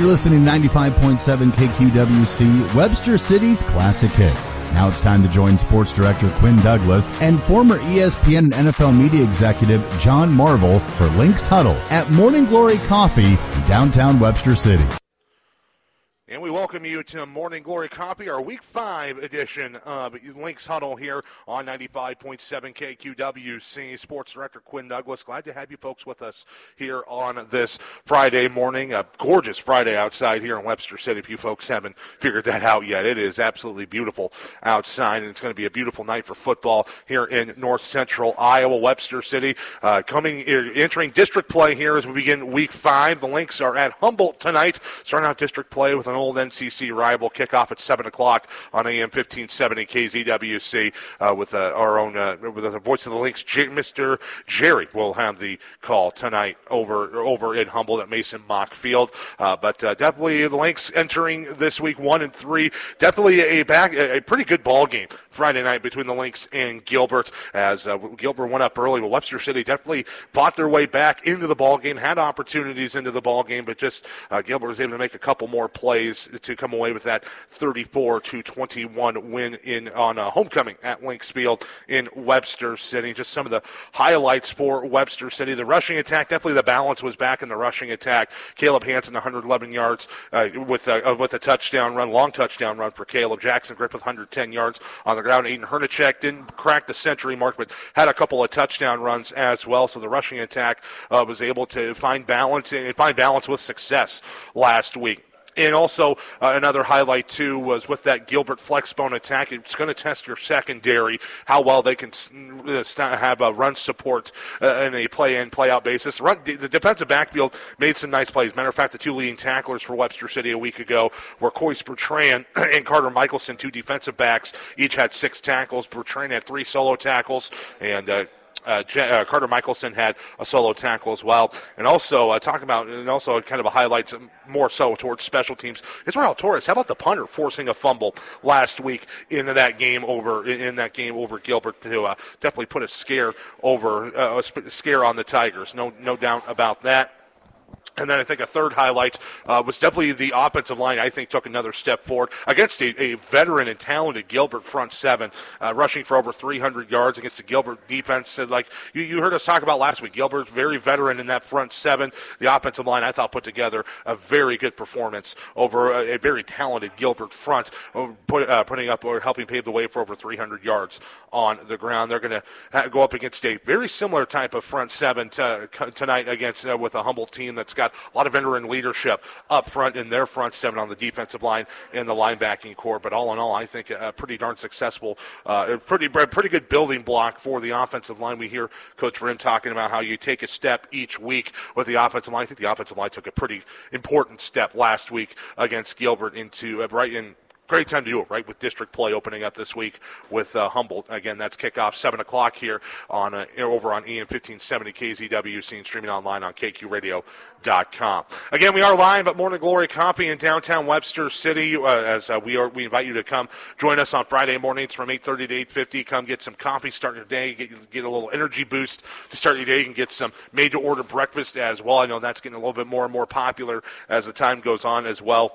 You're listening to 95.7 KQWC, Webster City's classic hits. Now it's time to join Sports Director Quinn Douglas and former ESPN and NFL media executive John Marvel for Lynx Huddle at Morning Glory Coffee in downtown Webster City. And we welcome you to Morning Glory Coffee, our Week 5 edition of Lynx Huddle here on 95.7 KQWC. Sports Director Quinn Douglas, glad to have you folks with us here on this Friday morning. A gorgeous Friday outside here in Webster City. If you folks haven't figured that out yet, it is absolutely beautiful outside, and it's going to be a beautiful night for football here in north central Iowa. Webster City entering district play here as we begin Week 5. The Lynx are at Humboldt tonight, starting out district play with an old NCC rival. Kickoff at 7 o'clock on AM 1570 KZWC with our own with the voice of the Lynx, Mr. Jerry will have the call tonight over in Humboldt at Mason Mock Field. But definitely the Lynx entering this week 1-3. Definitely a pretty good ball game Friday night between the Lynx and Gilbert, as Gilbert went up early, but Webster City definitely fought their way back into the ball game, had opportunities into the ball game, but just Gilbert was able to make a couple more plays to come away with that 34-21 win on homecoming at Lynx Field in Webster City. Just some of the highlights for Webster City. The rushing attack, definitely the balance was back in the rushing attack. Caleb Hansen, 111 yards with a touchdown run, long touchdown run for Caleb. Jackson Griffith, 110 yards on the ground. Aiden Hernachek didn't crack the century mark, but had a couple of touchdown runs as well. So the rushing attack was able to find balance with success last week. And also another highlight, too, was with that Gilbert Flexbone attack. It's going to test your secondary, how well they can have run support in a play-in, play-out basis. The defensive backfield made some nice plays. Matter of fact, the two leading tacklers for Webster City a week ago were Coyce Bertrand and Carter Michelson, two defensive backs. Each had 6 tackles. Bertrand had 3 solo tackles, and Carter Michelson had a solo tackle as well. And also kind of a highlight more so towards special teams. Israel Torres, how about the punter forcing a fumble last week in that game over Gilbert to definitely put a scare on the Tigers. No doubt about that. And then I think a third highlight was definitely the offensive line. I think took another step forward against a veteran and talented Gilbert front seven, rushing for over 300 yards against the Gilbert defense. Like you heard us talk about last week, Gilbert's very veteran in that front seven. The offensive line, I thought, put together a very good performance over a very talented Gilbert front, putting up or helping pave the way for over 300 yards on the ground. They're going to go up against a very similar type of front seven tonight against with a Humboldt team that's got a lot of veteran leadership up front in their front seven on the defensive line and the linebacking core. But all in all, I think a pretty darn successful, pretty good building block for the offensive line. We hear Coach Brim talking about how you take a step each week with the offensive line. I think the offensive line took a pretty important step last week against Gilbert into right in. Great time to do it, right, with district play opening up this week with Humboldt. Again, that's kickoff 7 o'clock here on over on AM 1570 KZWC and streaming online on KQRadio.com. Again, we are live at Morning Glory Coffee in downtown Webster City. We invite you to come join us on Friday mornings from 8:30 to 8:50. Come get some coffee, start your day, get a little energy boost to start your day. You can get some made-to-order breakfast as well. I know that's getting a little bit more and more popular as the time goes on as well.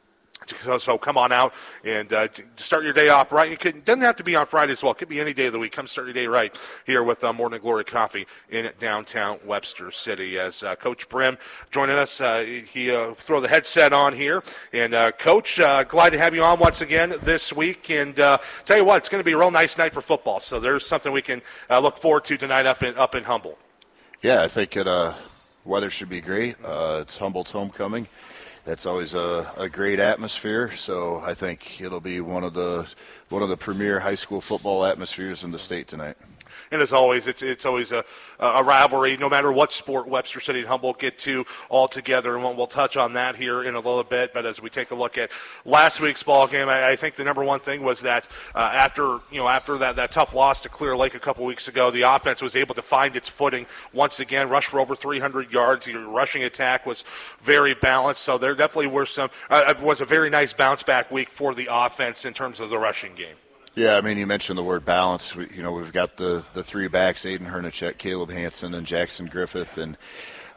So come on out and start your day off right. It doesn't have to be on Friday as well. It could be any day of the week. Come start your day right here with Morning Glory Coffee in downtown Webster City. As Coach Brim joining us, he throw the headset on here. And Coach, glad to have you on once again this week. And tell you what, it's going to be a real nice night for football. So there's something we can look forward to tonight up in Humboldt. Yeah, I think weather should be great. It's Humboldt's homecoming. That's always a great atmosphere, so I think it'll be one of the premier high school football atmospheres in the state tonight. And as always, it's always a rivalry, no matter what sport Webster City and Humboldt get to all together. And we'll touch on that here in a little bit. But as we take a look at last week's ball game, I think the number one thing was that after that tough loss to Clear Lake a couple weeks ago, the offense was able to find its footing once again, rush for over 300 yards. The rushing attack was very balanced. So there definitely was a very nice bounce back week for the offense in terms of the rushing game. Yeah, I mean, you mentioned the word balance. We've got the three backs, Aiden Hernachek, Caleb Hansen, and Jackson Griffith. And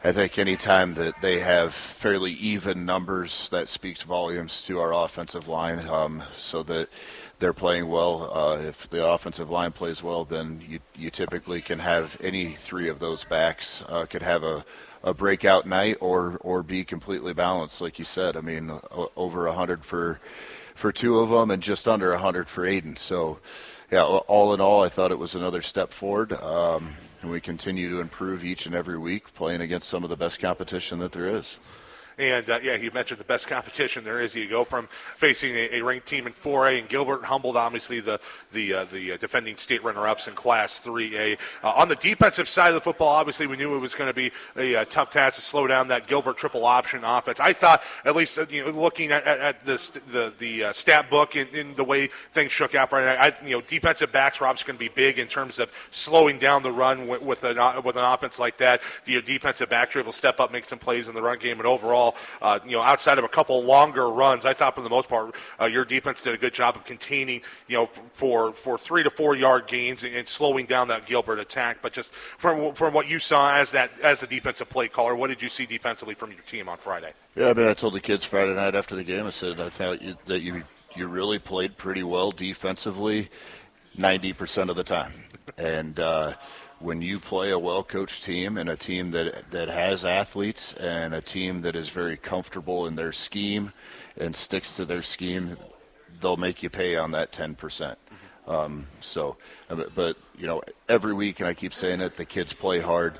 I think any time that they have fairly even numbers, that speaks volumes to our offensive line, so that they're playing well. If the offensive line plays well, then you typically can have any three of those backs could have a breakout night or be completely balanced, like you said. I mean, over 100 for two of them and just under 100 for Aiden. So, yeah, all in all, I thought it was another step forward. And we continue to improve each and every week, playing against some of the best competition that there is. And, he mentioned the best competition there is. You go from facing a ranked team in 4A and Gilbert, Humboldt, obviously the defending state runner-ups in Class 3A. On the defensive side of the football, obviously we knew it was going to be a tough task to slow down that Gilbert triple option offense. I thought, at least looking at the stat book and the way things shook out right now, defensive backs were obviously going to be big in terms of slowing down the run with an offense like that. The defensive backs were able to step up, make some plays in the run game, and overall, outside of a couple longer runs, I thought for the most part your defense did a good job of containing, for 3 to 4 yard gains and slowing down that Gilbert attack. But just from what you saw as the defensive play caller, what did you see defensively from your team on Friday? Yeah, I mean, I told the kids Friday night after the game, I said I thought that you really played pretty well defensively 90% of the time. And when you play a well-coached team and a team that has athletes and a team that is very comfortable in their scheme and sticks to their scheme, they'll make you pay on that 10%. But every week, and I keep saying it, the kids play hard.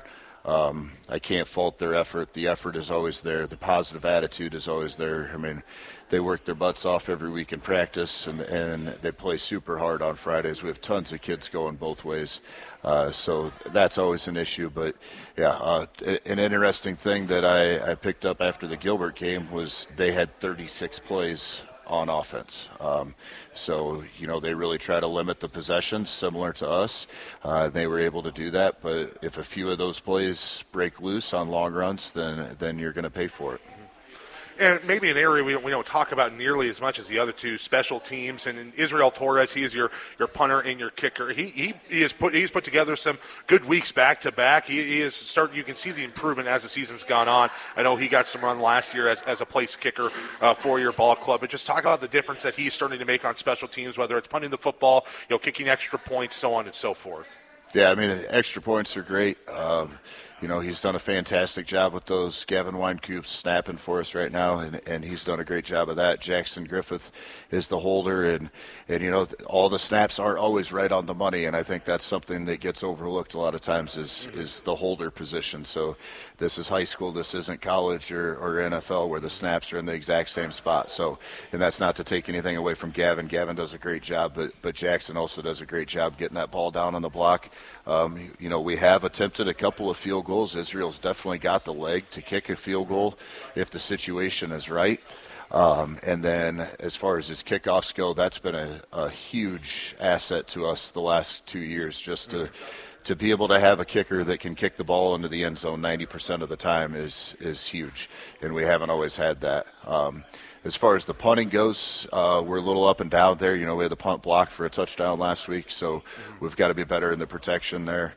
I can't fault their effort. The effort is always there. The positive attitude is always there. I mean, they work their butts off every week in practice, and they play super hard on Fridays. We have tons of kids going both ways. So that's always an issue. But, yeah, an interesting thing that I picked up after the Gilbert game was they had 36 plays on offense. So, they really try to limit the possessions similar to us. They were able to do that, but if a few of those plays break loose on long runs, then you're going to pay for it. And maybe an area we don't talk about nearly as much as the other two, special teams. And in Israel Torres, he is your punter and your kicker. He's put together some good weeks back to back. He is you can see the improvement as the season's gone on. I know he got some run last year as a place kicker for your ball club. But just talk about the difference that he's starting to make on special teams, whether it's punting the football, kicking extra points, so on and so forth. Yeah, I mean, extra points are great. He's done a fantastic job with those. Gavin Weinkoop's snapping for us right now, and he's done a great job of that. Jackson Griffith is the holder, and all the snaps aren't always right on the money, and I think that's something that gets overlooked a lot of times is the holder position. So this is high school. This isn't college or NFL where the snaps are in the exact same spot. So, and that's not to take anything away from Gavin. Gavin does a great job, but Jackson also does a great job getting that ball down on the block. We have attempted a couple of field goals. Israel's definitely got the leg to kick a field goal if the situation is right. And then as far as his kickoffs go, that's been a huge asset to us the last 2 years, just to be able to have a kicker that can kick the ball into the end zone 90% of the time is huge, and we haven't always had that. As far as the punting goes, we're a little up and down there. We had the punt block for a touchdown last week, so we've got to be better in the protection there,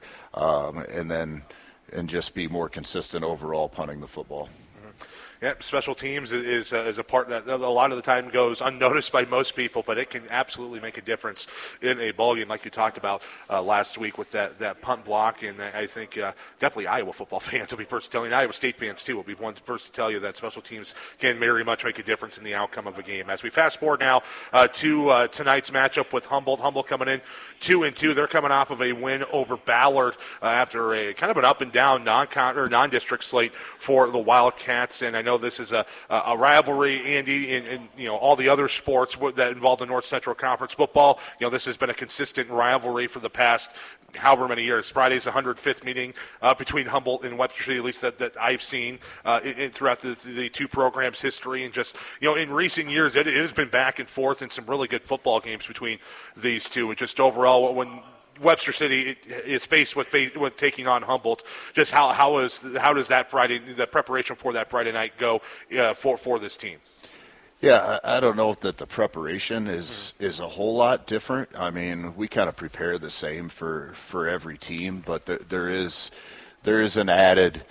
and just be more consistent overall punting the football. Yeah, special teams is a part that a lot of the time goes unnoticed by most people, but it can absolutely make a difference in a ballgame, like you talked about last week with that punt block. And I think definitely Iowa football fans will be first to tell you, and Iowa State fans too will be one first to tell you that special teams can very much make a difference in the outcome of a game. As we fast forward now to tonight's matchup with Humboldt. Humboldt coming in 2-2. They're coming off of a win over Ballard after a kind of an up and down non-district slate for the Wildcats. And I know this is a rivalry, Andy, in all the other sports that involve the North Central Conference football. This has been a consistent rivalry for the past however many years. Friday's the 105th meeting between Humboldt and Webster City, at least that I've seen throughout the two programs' history. And just, in recent years, it has been back and forth in some really good football games between these two. And just overall, when Webster City is faced with taking on Humboldt, just how does that Friday, the preparation for that Friday night go for this team? Yeah, I don't know that the preparation is a whole lot different. I mean, we kind of prepare the same for every team, but there is an added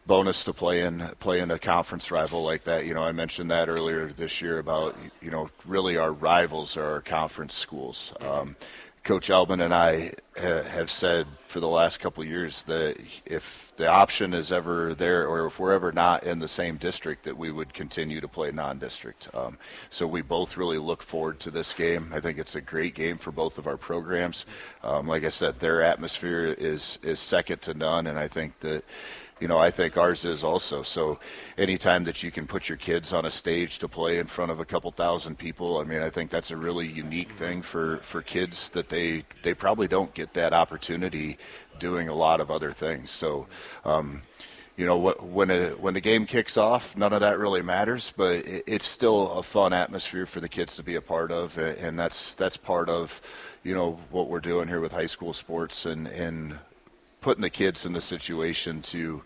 bonus to play in a conference rival like that. I mentioned that earlier this year about, really our rivals are our conference schools. Coach Elman and I have said for the last couple of years that if the option is ever there, or if we're ever not in the same district, that we would continue to play non-district. So we both really look forward to this game. I think it's a great game for both of our programs. Like I said, their atmosphere is second to none, and I think that I think ours is also. So anytime that you can put your kids on a stage to play in front of a couple thousand people, I think that's a really unique thing for kids that they probably don't get that opportunity doing a lot of other things. So, when the game kicks off, none of that really matters, but it's still a fun atmosphere for the kids to be a part of, and that's part of, what we're doing here with high school sports and putting the kids in the situation to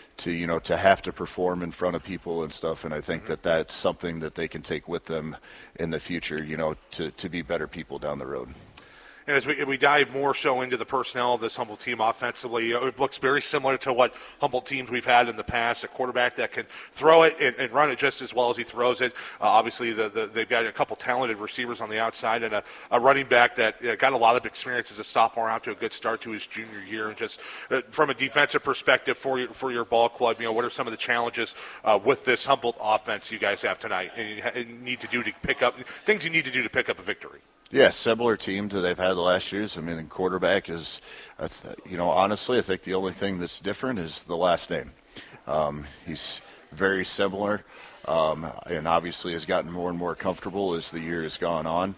have to perform in front of people and stuff. And I think that that's something that they can take with them in the future, to be better people down the road. And as we dive more so into the personnel of this Humboldt team offensively, it looks very similar to what Humboldt teams we've had in the past, a quarterback that can throw it and run it just as well as he throws it. Obviously, they've got a couple talented receivers on the outside and a running back that got a lot of experience as a sophomore, out to a good start to his junior year. And just from a defensive perspective for your ball club, what are some of the challenges with this Humboldt offense you guys have tonight and need to do to pick up things you need to do to pick up a victory? Yeah, similar team to they've had the last years. The quarterback is, honestly, I think the only thing that's different is the last name. He's very similar, and obviously has gotten more and more comfortable as the year has gone on,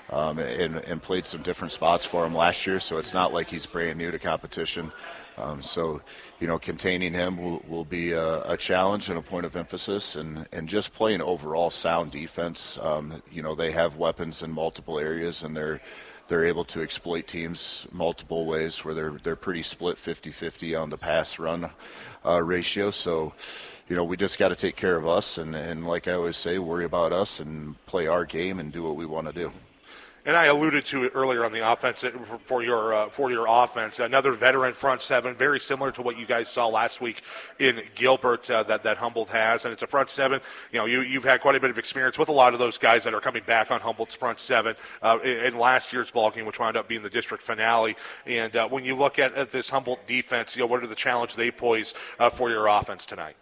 and played some different spots for him last year, so it's not like he's brand new to competition. So, containing him will be a challenge and a point of emphasis, and just playing overall sound defense. They have weapons in multiple areas, and they're able to exploit teams multiple ways where they're pretty split 50-50 on the pass-run ratio. So, we just got to take care of us, and like I always say, worry about us and play our game and do what we want to do. And I alluded to it earlier on the offense for your offense. Another veteran front seven, very similar to what you guys saw last week in Gilbert that Humboldt has. And it's a front seven. You've had quite a bit of experience with a lot of those guys that are coming back on Humboldt's front seven in last year's ballgame, which wound up being the district finale. And when you look at this Humboldt defense, what are the challenges they pose for your offense tonight?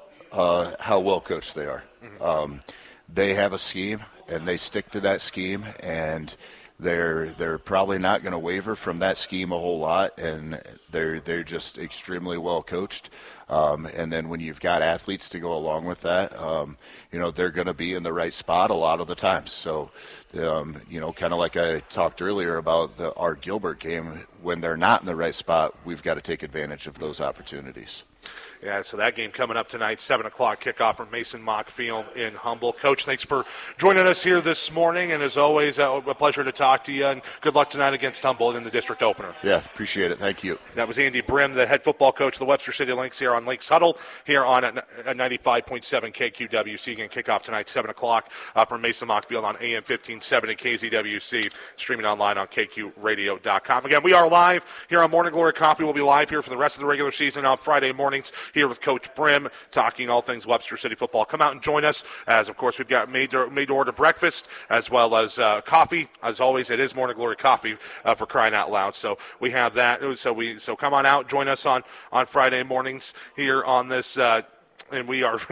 How well coached they are. Mm-hmm. They have a scheme, and they stick to that scheme, and they're probably not going to waver from that scheme a whole lot, and they're just extremely well coached. And then when you've got athletes to go along with that, they're going to be in the right spot a lot of the times. So, kind of like I talked earlier about our Gilbert game, when they're not in the right spot, we've got to take advantage of those opportunities. Yeah, so that game coming up tonight, 7 o'clock kickoff from Mason Mock Field in Humboldt. Coach, thanks for joining us here this morning, and as always, a pleasure to talk to you, and good luck tonight against Humboldt in the district opener. Yeah, appreciate it. Thank you. That was Andy Brim, the head football coach of the Webster City Lynx here on Lynx Huddle, here on 95.7 KQWC. Again, kickoff tonight, 7 o'clock from Mason Mock Field on AM 1570 KZWC, streaming online on KQRadio.com. Again, we are live here on Morning Glory Coffee. We'll be live here for the rest of the regular season on Friday mornings here with Coach Brim, talking all things Webster City football. Come out and join us, as of course we've got made-to-order breakfast as well as coffee. As always, it is Morning Glory Coffee for crying out loud. So we have that. So come on out, join us on Friday mornings here on this, and we are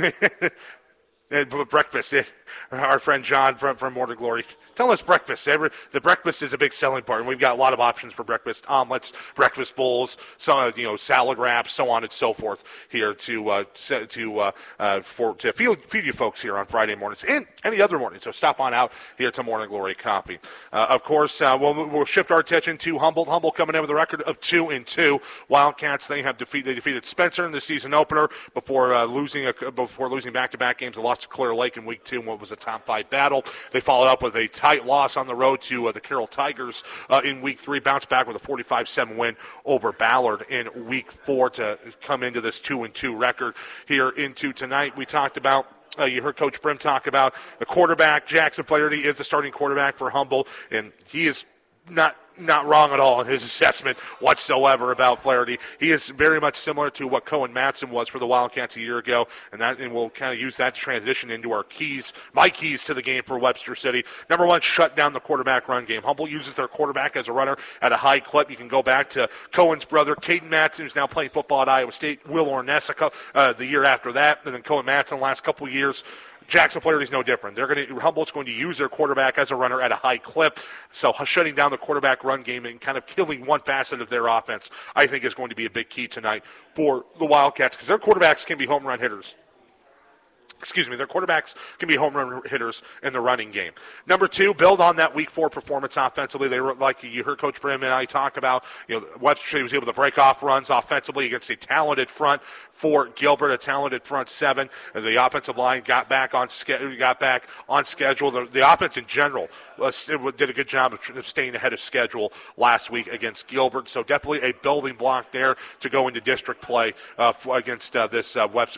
breakfast. Our friend John from Morning Glory. Tell us breakfast. The breakfast is a big selling part, and we've got a lot of options for breakfast: omelets, breakfast bowls, some salad wraps, so on and so forth. Here to feed you folks here on Friday mornings and any other morning. So stop on out here to Morning Glory Coffee. Of course, we'll shift our attention to Humboldt. Humboldt coming in with a record of 2-2. Wildcats they defeated Spencer in the season opener before losing back-to-back games. They lost to Clear Lake in week 2 in what was a top 5 battle. They followed up with a tight loss on the road to the Carroll Tigers in week 3, bounced back with a 45-7 win over Ballard in week 4 to come into this 2-2 record here into tonight. We talked about you heard Coach Brim talk about the quarterback. Jackson Flaherty is the starting quarterback for Humboldt, and he is not not wrong at all in his assessment whatsoever about Flaherty. He is very much similar to what Cohen Matson was for the Wildcats a year ago, and we'll kind of use that to transition into our keys, my keys to the game for Webster City. Number one, shut down the quarterback run game. Humboldt uses their quarterback as a runner at a high clip. You can go back to Cohen's brother, Caden Matson, who's now playing football at Iowa State, Will Ornesica the year after that, and then Cohen Matson the last couple of years. Jackson Flaherty's no different. Humboldt's going to use their quarterback as a runner at a high clip. So shutting down the quarterback run game and kind of killing one facet of their offense, I think, is going to be a big key tonight for the Wildcats, because their quarterbacks can be home run hitters. Their quarterbacks can be home run hitters in the running game. Number two, build on that Week 4 performance offensively. They were, like you heard Coach Brim and I talk about, Webster City was able to break off runs offensively against a talented front for Gilbert, a talented front seven. The offensive line got back on schedule. The offense in general did a good job of staying ahead of schedule last week against Gilbert. So definitely a building block there to go into district play against this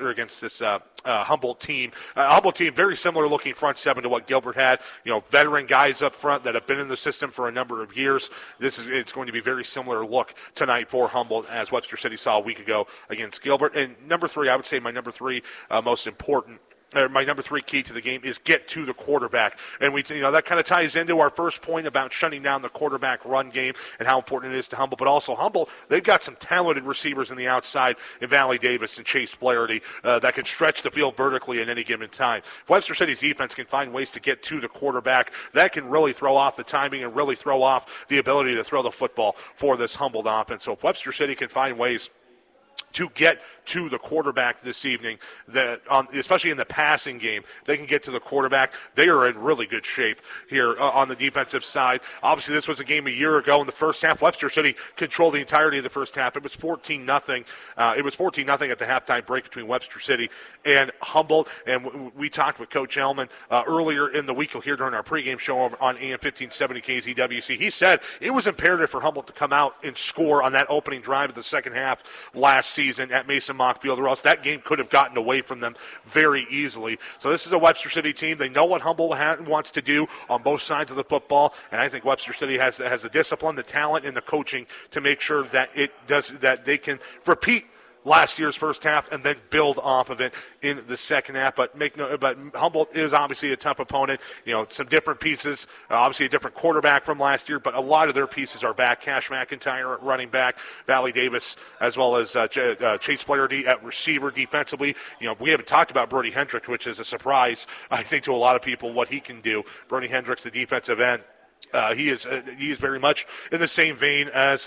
Humboldt team. Humboldt team, very similar looking front seven to what Gilbert had. Veteran guys up front that have been in the system for a number of years. It's going to be a very similar look tonight for Humboldt as Webster City saw a week ago against Gilbert. And number three, I would say my number three most important. My number three key to the game is get to the quarterback. And that kind of ties into our first point about shutting down the quarterback run game and how important it is to Humboldt. But also Humboldt, they've got some talented receivers in the outside in Valley Davis and Chase Flaherty that can stretch the field vertically at any given time. If Webster City's defense can find ways to get to the quarterback, that can really throw off the timing and really throw off the ability to throw the football for this Humboldt offense. So if Webster City can find ways to get to the quarterback this evening, especially in the passing game, they can get to the quarterback. They are in really good shape here on the defensive side. Obviously, this was a game a year ago in the first half. Webster City controlled the entirety of the first half. It was 14-0. It was 14-0 at the halftime break between Webster City and Humboldt. And we talked with Coach Elman earlier in the week. You'll hear during our pregame show on AM 1570 KZWC. He said it was imperative for Humboldt to come out and score on that opening drive of the second half last season at Mason Mock Field, or else that game could have gotten away from them very easily. So this is a Webster City team. They know what Humboldt wants to do on both sides of the football, and I think Webster City has the discipline, the talent, and the coaching to make sure that they can repeat last year's first half and then build off of it in the second half. But Humboldt is obviously a tough opponent. Some different pieces, obviously a different quarterback from last year, but a lot of their pieces are back. Cash McIntyre at running back, Valley Davis, as well as Chase Flaherty at receiver. Defensively, we haven't talked about Brody Hendricks, which is a surprise, I think, to a lot of people what he can do. Brody Hendricks, the defensive end, he is very much in the same vein as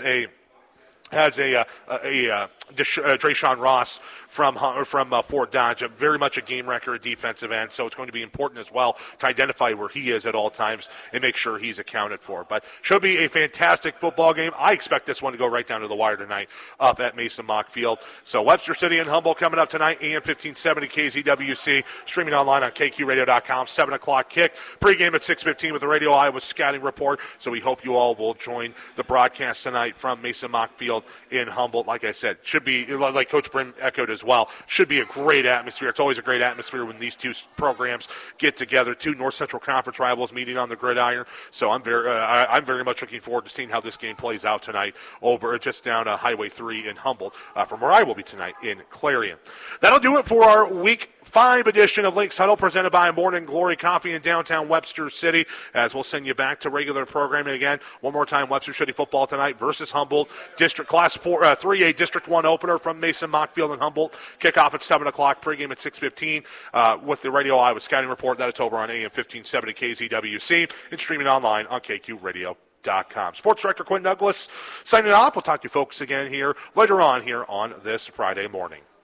Drayshawn Ross from Fort Dodge, very much a game wrecker at defensive end, so it's going to be important as well to identify where he is at all times and make sure he's accounted for. But should be a fantastic football game. I expect this one to go right down to the wire tonight up at Mason Mock Field. So Webster City and Humboldt coming up tonight, AM 1570 KZWC, streaming online on KQRadio.com, 7 o'clock kick. Pregame at 6:15 with the Radio Iowa Scouting Report, so we hope you all will join the broadcast tonight from Mason Mock Field in Humboldt. Like I said, should be, like Coach Brim echoed as well, should be a great atmosphere. It's always a great atmosphere when these two programs get together. Two North Central Conference rivals meeting on the gridiron. So I'm very much looking forward to seeing how this game plays out tonight over just down Highway 3 in Humboldt, from where I will be tonight in Clarion. That'll do it for our Week 5 edition of Links Huddle, presented by Morning Glory Coffee in downtown Webster City, as we'll send you back to regular programming again. One more time, Webster City football tonight versus Humboldt. District Class 3A District 1 opener from Mason Mock Field in Humboldt. Kickoff at 7 o'clock, pregame at 6:15 with the Radio Iowa Scouting Report. That is over on AM 1570 KZWC and streaming online on KQRadio.com. Sports Director Quinn Douglas signing off. We'll talk to you folks again here later on here on this Friday morning.